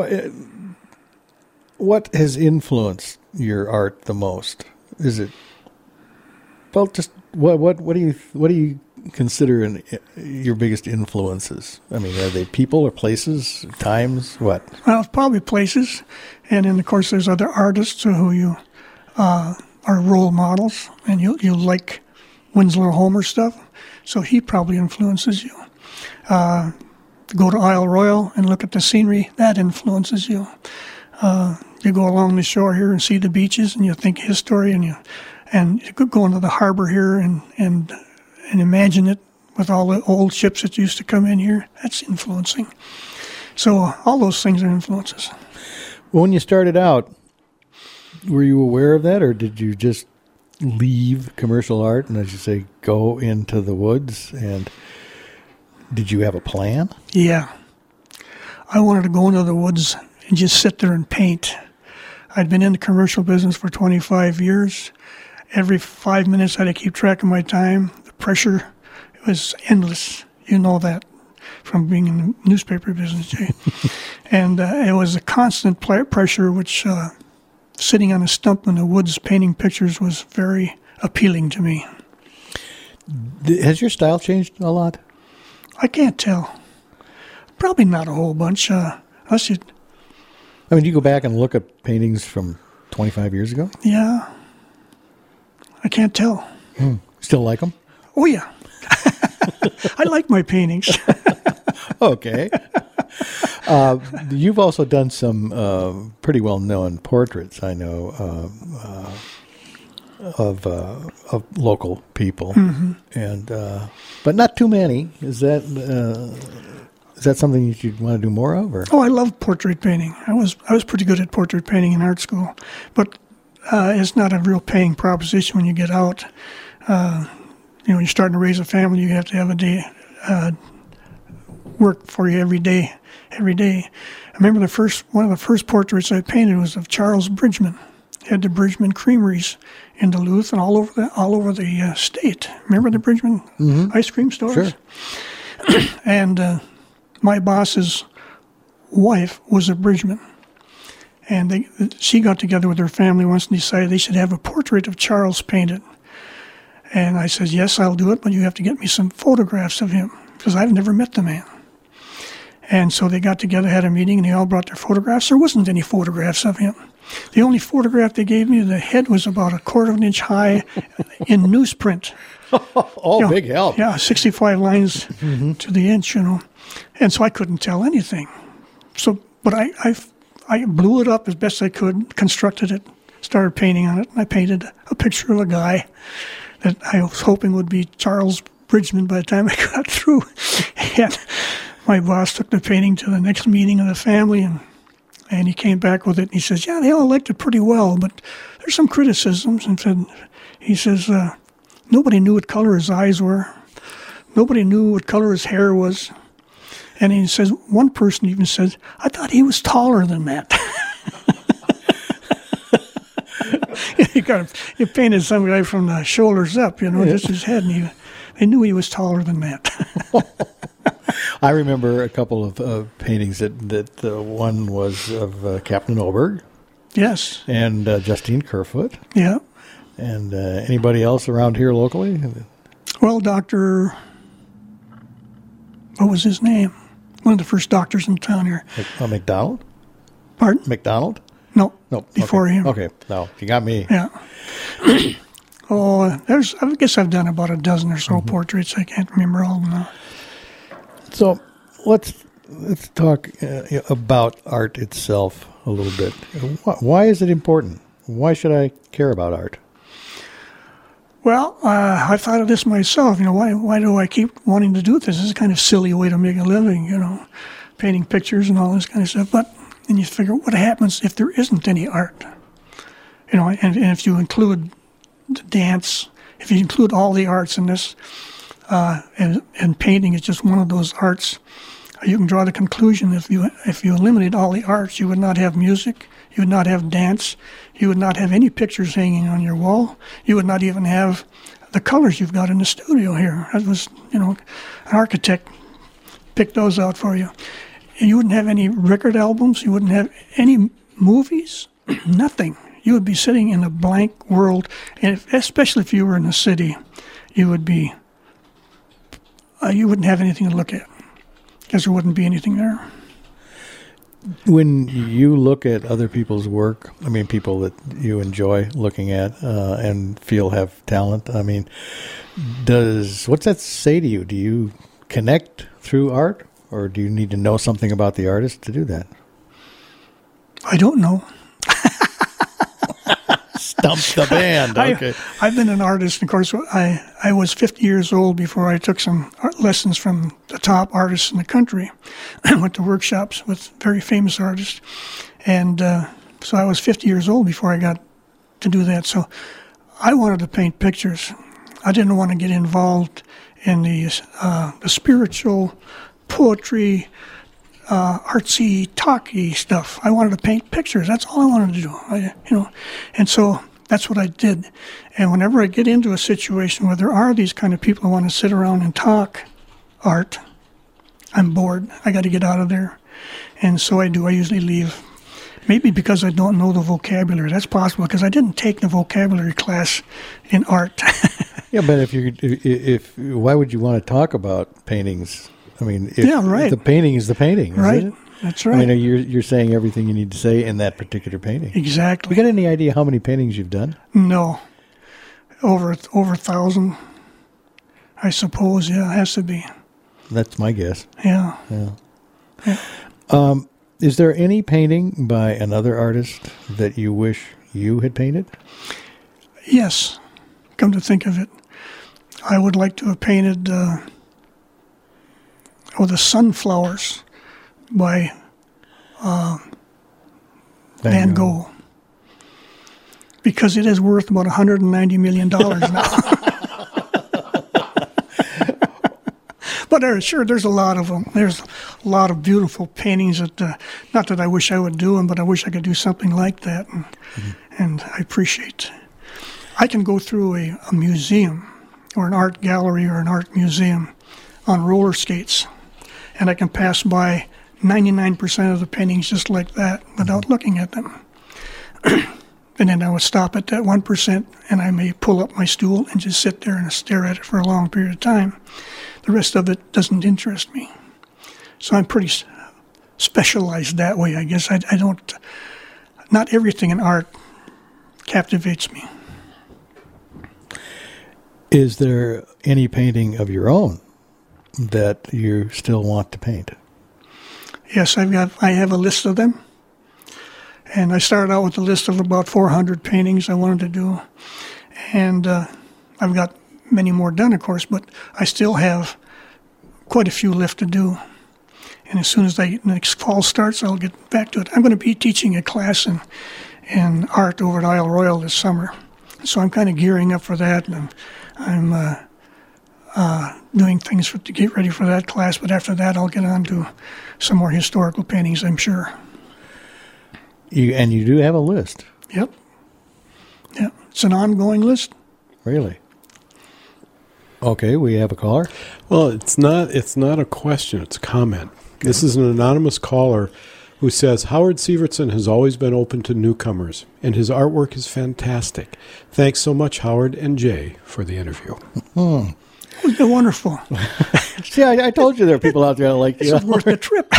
what has influenced your art the most? Is it, well, just what do you consider your biggest influences? I mean, are they people or places, times, what? Well, probably places. And then, of course, there's other artists who you are role models, and you like Winslow Homer stuff. So he probably influences you. Go to Isle Royal and look at the scenery, that influences you. You go along the shore here and see the beaches, and you think his story, and you could go into the harbor here and imagine it with all the old ships that used to come in here. That's influencing. So all those things are influences. Well, when you started out, were you aware of that, or did you just leave commercial art and, as you say, go into the woods? And did you have a plan? Yeah. I wanted to go into the woods and just sit there and paint. I'd been in the commercial business for 25 years. Every 5 minutes I had to keep track of my time. The pressure was endless. You know that from being in the newspaper business, Jay. And it was a constant pressure, which sitting on a stump in the woods painting pictures was very appealing to me. Has your style changed a lot? I can't tell. Probably not a whole bunch. Unless you... I mean, do you go back and look at paintings from 25 years ago? Yeah. I can't tell. Still like them? Oh, yeah. I like my paintings. Okay. You've also done some pretty well-known portraits, I know, of local people, and but not too many. Is that something you'd want to do more of? Or? Oh, I love portrait painting. I was pretty good at portrait painting in art school, but it's not a real paying proposition when you get out. You're starting to raise a family. You have to have a day work for you every day. I remember one of the first portraits I painted was of Charles Bridgman. He had the Bridgman creameries in Duluth and all over the state. Remember the Bridgman ice cream stores? Sure. And my boss's wife was a Bridgman. And she got together with her family once and decided they should have a portrait of Charles painted. And I said, yes, I'll do it, but you have to get me some photographs of him, because I've never met the man. And so they got together, had a meeting, and they all brought their photographs. There wasn't any photographs of him. The only photograph they gave me, the head was about 1/4 of an inch high in newsprint. Big help. Yeah, 65 lines to the inch, And so I couldn't tell anything. But I blew it up as best I could, constructed it, started painting on it, and I painted a picture of a guy that I was hoping would be Charles Bridgman by the time I got through. And my boss took the painting to the next meeting of the family, and he came back with it. And he says, "Yeah, they all liked it pretty well, but there's some criticisms." And he says, "Nobody knew what color his eyes were. Nobody knew what color his hair was." And he says, one person even says, "I thought he was taller than that." He painted some guy from the shoulders up, just his head, and they knew he was taller than that. I remember a couple of paintings that one was of Captain Oberg. Yes. And Justine Kerfoot. Yeah. And anybody else around here locally? Well, Dr. What was his name? One of the first doctors in town here. McDonald? Pardon? McDonald? No, No. before okay. him. Okay, no, you got me. Yeah. I guess I've done about a dozen or so portraits. I can't remember all of them now. So let's talk about art itself a little bit. Why is it important? Why should I care about art? Well, I thought of this myself. Why do I keep wanting to do this? This is a kind of silly way to make a living, painting pictures and all this kind of stuff. But then you figure, what happens if there isn't any art? And if you include the dance, if you include all the arts in this, and painting is just one of those arts, you can draw the conclusion if you eliminate all the arts, you would not have music, you would not have dance, you would not have any pictures hanging on your wall, you would not even have the colors you've got in the studio here. That was, an architect picked those out for you. And you wouldn't have any record albums, you wouldn't have any movies, nothing. You would be sitting in a blank world, and especially if you were in a city, you would be, you wouldn't have anything to look at, because there wouldn't be anything there. When you look at other people's work, people that you enjoy looking at and feel have talent, what's that say to you? Do you connect through art, or do you need to know something about the artist to do that? I don't know. Stump the band. Okay. I've been an artist, and of course, I was 50 years old before I took some art lessons from the top artists in the country. I went to workshops with very famous artists, and so I was 50 years old before I got to do that. So I wanted to paint pictures. I didn't want to get involved in the spiritual poetry, artsy, talky stuff. I wanted to paint pictures. That's all I wanted to do. And so that's what I did. And whenever I get into a situation where there are these kind of people who want to sit around and talk art, I'm bored. I got to get out of there. And so I do. I usually leave. Maybe because I don't know the vocabulary. That's possible, because I didn't take the vocabulary class in art. Yeah, but why would you want to talk about paintings? Right. The painting is the painting, right? Isn't it? That's right. You're saying everything you need to say in that particular painting. Exactly. You got any idea how many paintings you've done? No. Over 1,000, I suppose. Yeah, it has to be. That's my guess. Yeah. Is there any painting by another artist that you wish you had painted? Yes. Come to think of it, I would like to have painted the sunflowers by Van Gogh, because it is worth about $190 million now. But there's a lot of them. There's a lot of beautiful paintings that, not that I wish I would do them, but I wish I could do something like that. And I appreciate. I can go through a museum or an art gallery or an art museum on roller skates, and I can pass by 99% of the paintings just like that without looking at them. And then I would stop at that 1%, and I may pull up my stool and just sit there and stare at it for a long period of time. The rest of it doesn't interest me. So I'm pretty specialized that way, I guess. I don't, not everything in art captivates me. Is there any painting of your own that you still want to paint? Yes, I have a list of them. And I started out with a list of about 400 paintings I wanted to do. And I've got many more done, of course, but I still have quite a few left to do. And as soon as next fall starts, I'll get back to it. I'm going to be teaching a class in art over at Isle Royal this summer. So I'm kind of gearing up for that, and I'm doing things to get ready for that class. But after that, I'll get on to some more historical paintings, I'm sure. You do have a list. Yep. It's an ongoing list. Really? Okay, we have a caller. Well, it's not a question, it's a comment. This is an anonymous caller who says, Howard Sievertson has always been open to newcomers, and his artwork is fantastic. Thanks so much, Howard and Jay, for the interview. They're wonderful. See, I told you there are people out there like you. It's worth the trip.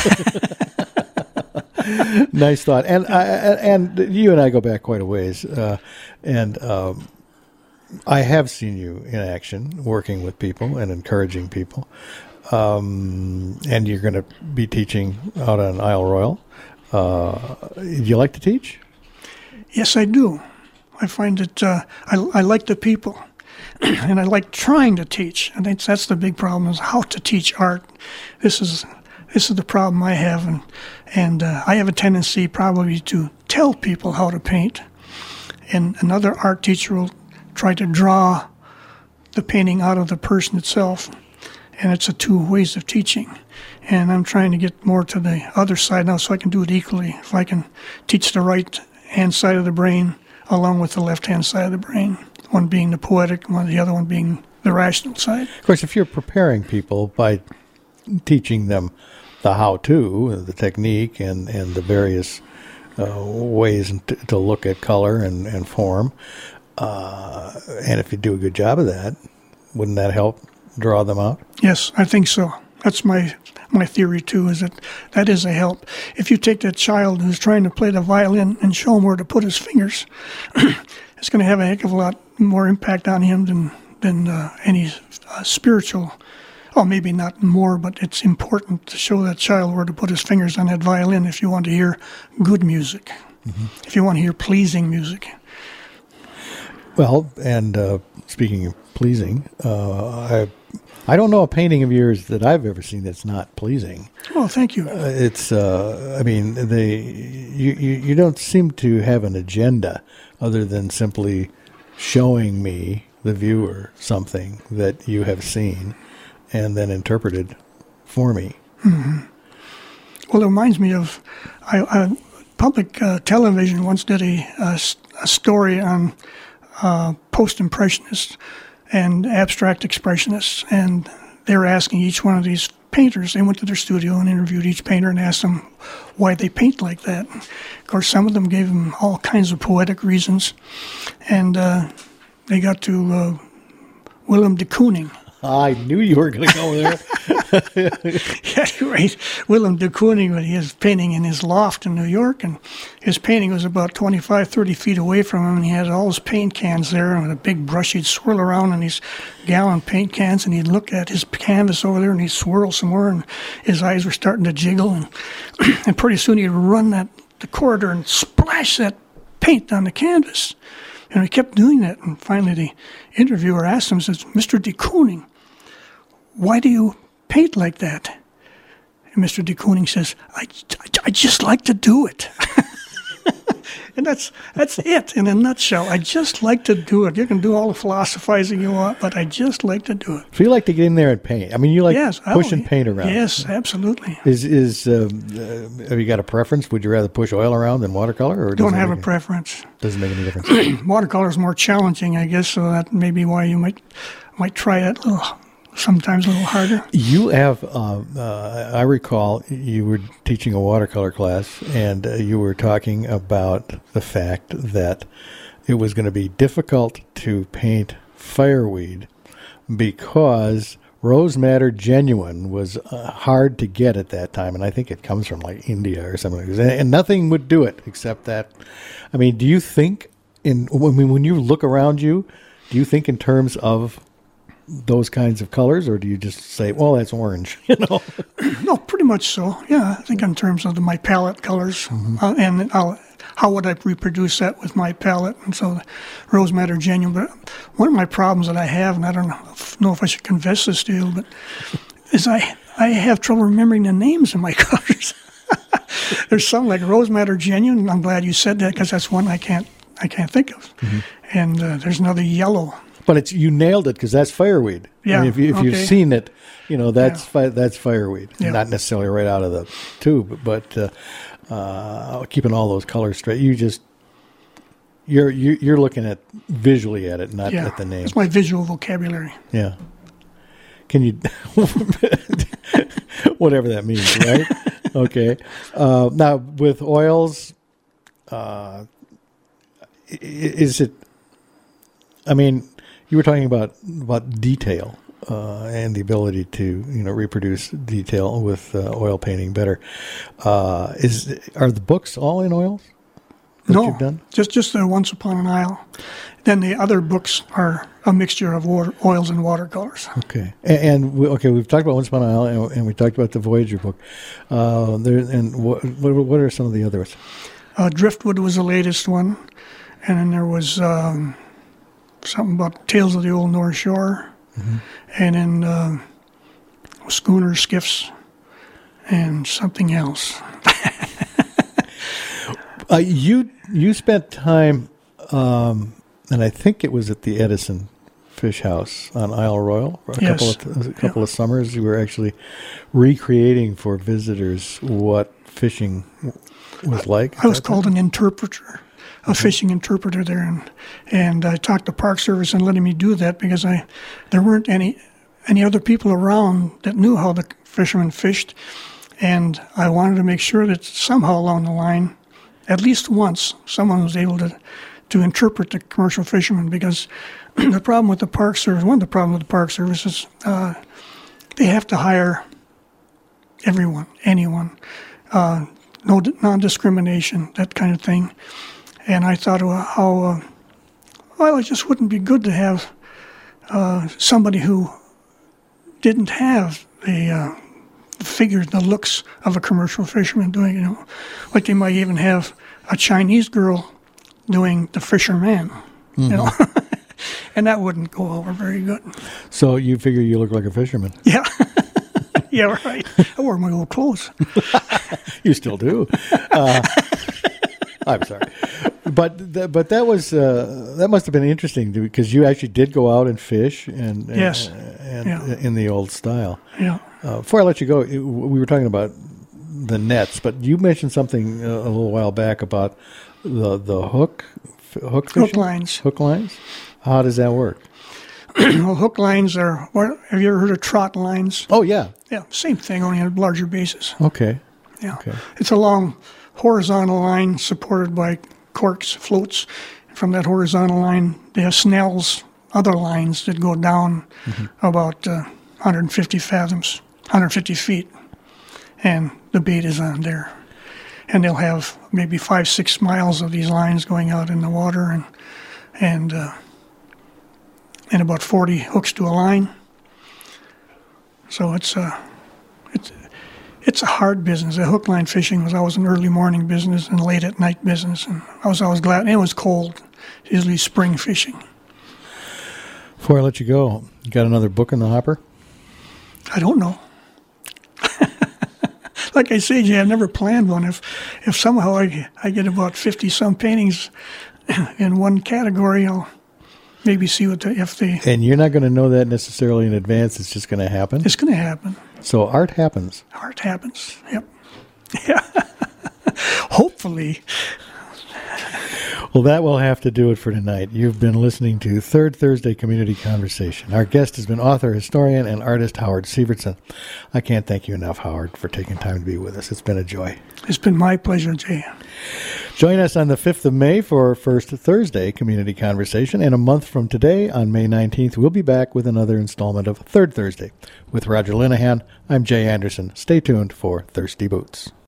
Nice thought. And you and I go back quite a ways. I have seen you in action, working with people and encouraging people. And you're going to be teaching out on Isle Royal. Do you like to teach? Yes, I do. I find that I like the people, and I like trying to teach. I think that's the big problem, is how to teach art. This is the problem I have, and I have a tendency probably to tell people how to paint, and another art teacher will try to draw the painting out of the person itself. And it's two ways of teaching. And I'm trying to get more to the other side now so I can do it equally. If I can teach the right-hand side of the brain along with the left-hand side of the brain, one being the poetic, the other one being the rational side. Of course, if you're preparing people by teaching them the how-to, the technique, and the various ways to look at color and form, and if you do a good job of that, wouldn't that help draw them out? Yes, I think so. That's my theory too, is that is a help. If you take that child who's trying to play the violin and show him where to put his fingers, it's going to have a heck of a lot more impact on him than any spiritual. Well, maybe not more, but it's important to show that child where to put his fingers on that violin if you want to hear good music, if you want to hear pleasing music. Well, and speaking of pleasing, I don't know a painting of yours that I've ever seen that's not pleasing. Oh, thank you. It's, I mean, you don't seem to have an agenda other than simply showing me, the viewer, something that you have seen and then interpreted for me. Mm-hmm. Well, it reminds me of public television once did a story on post-impressionists and abstract expressionists, and they were asking each one of these painters. They went to their studio and interviewed each painter and asked them why they paint like that. Of course, some of them gave them all kinds of poetic reasons, and they got to Willem de Kooning. I knew you were going to go there. Anyway, Willem de Kooning, he was painting in his loft in New York, and his painting was about 25, 30 feet away from him, and he had all his paint cans there, and with a big brush, he'd swirl around in these gallon paint cans, and he'd look at his canvas over there, and he'd swirl some more, and his eyes were starting to jiggle, and pretty soon he'd run the corridor and splash that paint on the canvas. And he kept doing that, and finally the interviewer asked him, says, "Mr. de Kooning, why do you paint like that?" And Mr. de Kooning says, I just like to do it. And that's it in a nutshell. I just like to do it. You can do all the philosophizing you want, but I just like to do it. So you like to get in there and paint. I mean, you like pushing paint around. Yes, absolutely. Have you got a preference? Would you rather push oil around than watercolor? Or don't have a preference. Doesn't make any difference. Watercolor is more challenging, I guess, so that may be why you might try it sometimes a little harder. You have, I recall you were teaching a watercolor class, and you were talking about the fact that it was going to be difficult to paint fireweed because rose madder genuine was hard to get at that time, and I think it comes from like India or something like that, and nothing would do it except that. I mean, do you think when you look around you, do you think in terms of those kinds of colors, or do you just say, well, that's orange, No, pretty much so. Yeah, I think in terms of my palette colors, and how would I reproduce that with my palette? And so rose madder genuine. But one of my problems that I have, and I don't know if I should confess this to you, but is I I have trouble remembering the names of my colors. There's some like Rose Madder Genuine. I'm glad you said that because that's one I can't think of. Mm-hmm. And there's another yellow. But you nailed it because that's fireweed. Yeah. I mean, if you've seen it, that's that's fireweed. Yeah. Not necessarily right out of the tube, but keeping all those colors straight. You're looking at visually at it, not at the name. It's my visual vocabulary. Yeah. Can you, whatever that means, right? Okay. Now with oils, is it? I mean, you were talking about detail and the ability to reproduce detail with oil painting better. Are the books all in oils? No, you've done? just the Once Upon an Isle. Then the other books are a mixture of oils and watercolors. Okay, we've talked about Once Upon an Isle, and we talked about the Voyager book. What are some of the others? Driftwood was the latest one, and then there was something about Tales of the Old North Shore, mm-hmm. and then Schooner Skiffs, and something else. You spent time, and I think it was at the Edison Fish House on Isle Royal for a couple of summers. You were actually recreating for visitors what fishing was like. I was called an interpreter, a fishing interpreter there, and I talked to Park Service and letting me do that because there weren't any other people around that knew how the fishermen fished, and I wanted to make sure that somehow along the line, at least once, someone was able to interpret the commercial fishermen, because one of the problems with the Park Service is they have to hire everyone, anyone, no non-discrimination, that kind of thing. And I thought it just wouldn't be good to have somebody who didn't have the figures, the looks of a commercial fisherman doing, like they might even have a Chinese girl doing the fisherman, mm-hmm. And that wouldn't go over very good. So you figure you look like a fisherman. Yeah. Yeah, right. I wore my old clothes. You still do. I'm sorry. But that was that must have been interesting because you actually did go out and fish and in the old style. Yeah. Before I let you go, we were talking about the nets, but you mentioned something a little while back about the hook fishing? Hook lines. How does that work? Well, hook lines are. Have you ever heard of trot lines? Oh yeah. Yeah, same thing, only on a larger basis. Okay. Yeah. Okay. It's a long horizontal line supported by corks, floats. From that horizontal line, they have Snell's other lines that go down about 150 fathoms, 150 feet, and the bait is on there. And they'll have maybe 5-6 miles of these lines going out in the water, and about 40 hooks to a line. So it's a hard business. The hook line fishing was always an early morning business and late at night business, and I was always glad. And it was cold, usually spring fishing. Before I let you go, you got another book in the hopper? I don't know. Like I say, Jay, I've never planned one. If somehow I get about 50-some paintings in one category, I'll maybe see if they... And you're not going to know that necessarily in advance. It's just going to happen? It's going to happen. So art happens. Art happens, yep. Yeah. Hopefully. Well, that will have to do it for tonight. You've been listening to Third Thursday Community Conversation. Our guest has been author, historian, and artist Howard Sievertson. I can't thank you enough, Howard, for taking time to be with us. It's been a joy. It's been my pleasure, Jay. Join us on the 5th of May for First Thursday Community Conversation. And a month from today, on May 19th, we'll be back with another installment of Third Thursday. With Roger Linehan, I'm Jay Anderson. Stay tuned for Thirsty Boots.